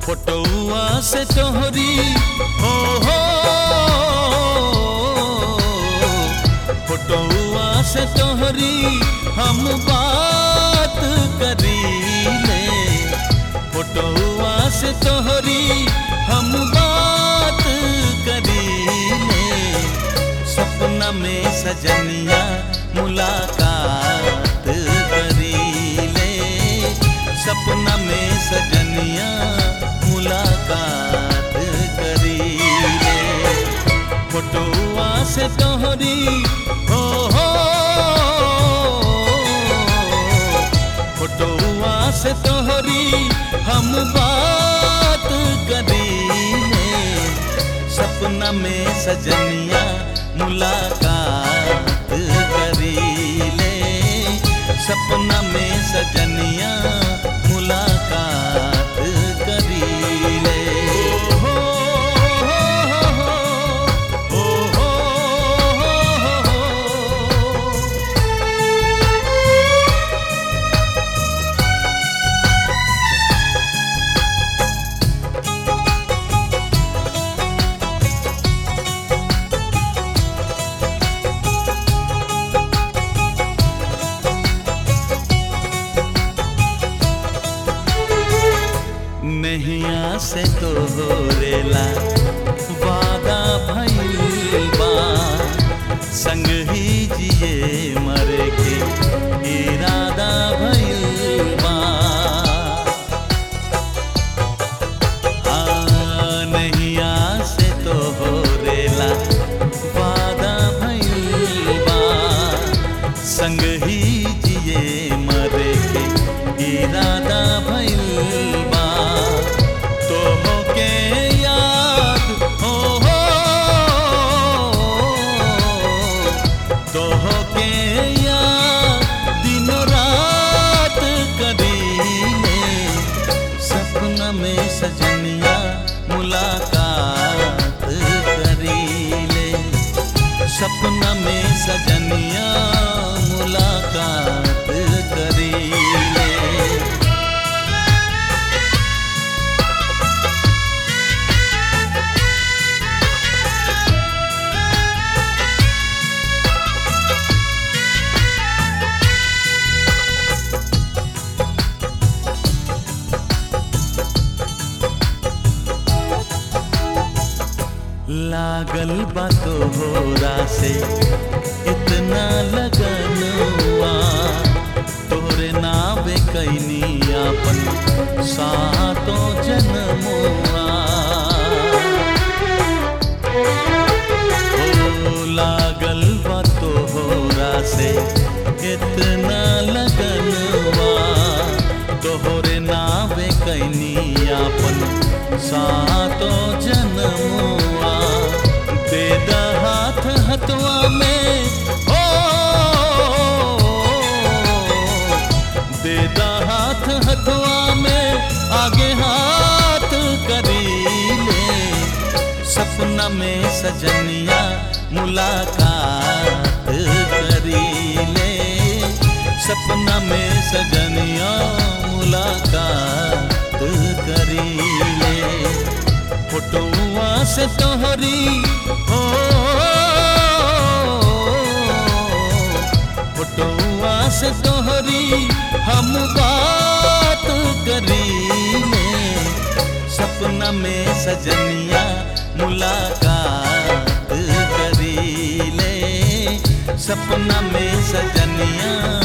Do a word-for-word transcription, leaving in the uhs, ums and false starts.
फोटोआ से तोहरी हो हो फोटोआ से तोहरी हम बात करीले फोटोआ से तोहरी हम बात करीले सपना में सजनिया मुलाकात करीले सपना में सजनिया मुलाकात करीले फोटोआ से तोहरी हो हो फोटोआ से तोहरी हम बात करीले सपना में सजनिया मुलाकात करीले सपना में सजनिया मुलाकात करीले हो हो हो नैया से तो होरेला वादा भइल बा संग ही जिए मरे के इरादा भइल बा हाँ नैया से तो होरेला वादा भइल बा संग ही जिए मरे के इरादा भइल बा में सजनिया मुलाकात करीले सपना में सजनिया मुलाकात करीले लागल बा तोहरा से इतना लगनवा तोरे नावे कैनी अपन सातो जन्मवा ओ लागल बा तोहरा से इतना लगनवा तोहरे नावे कैनी अपन सातो जन्मवा दे दा हाथ हथवा में ओ दे दा हाथ हथवा में आगे हाथ करीले सपना में सजनिया मुलाकात करीले सपना में सजनिया मुलाकात करीले फोटोआ से तोहरी हो फोटोआ से तोहरी हम बात करीले सपना में सजनिया मुलाकात करीले सपना में सजनिया